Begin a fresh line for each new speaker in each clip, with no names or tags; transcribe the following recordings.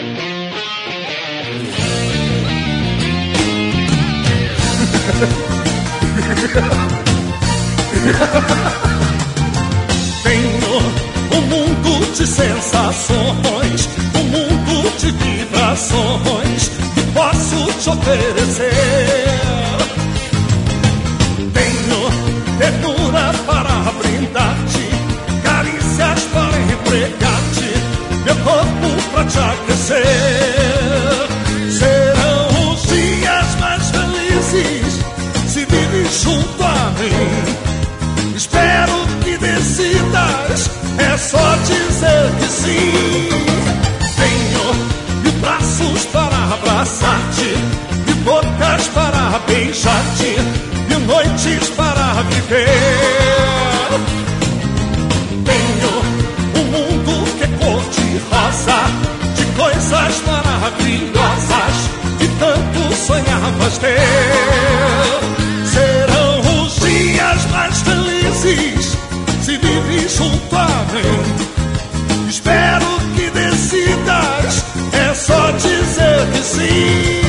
Tenho um mundo de sensações, um mundo de vibrações que posso te oferecer. Tenho ternura para brindar-te, carícias para empregar-te, meu corpo para te aquecer. Serão os dias mais felizes se vives junto a mim. Espero que decidas, é só dizer que sim. Tenho braços para abraçar-te, e bocas para beijar-te, e noites para viver. Tenho um mundo que é cor-de-rosa, de coisas maravilhosas que tanto sonhavas ter. Serão os dias mais felizes se vives junto a mim. Espero que decidas, é só dizer que sim.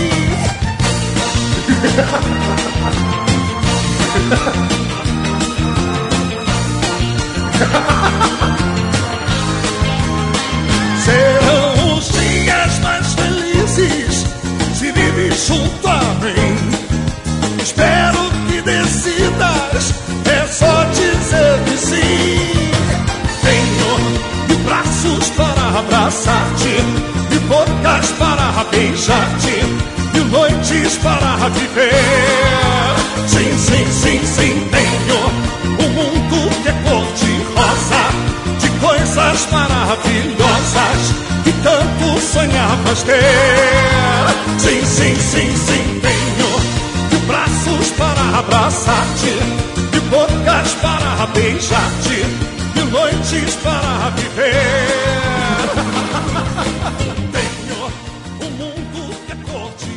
Serão os dias mais felizes se vives junto a mim. Espero que decidas, é só dizer que sim. Tenho braços para abraçar-te, e bocas para beijar-te, e noites para viver. Sim, sim, sim, sim. Tenho um mundo que é cor-de-rosa, de coisas maravilhosas que tanto sonhavas ter. Sim, sim, sim, sim. Tenho braços para abraçar-te, e bocas para beijar-te, e noites para viver. Tenho um mundo que é cor-de-rosa.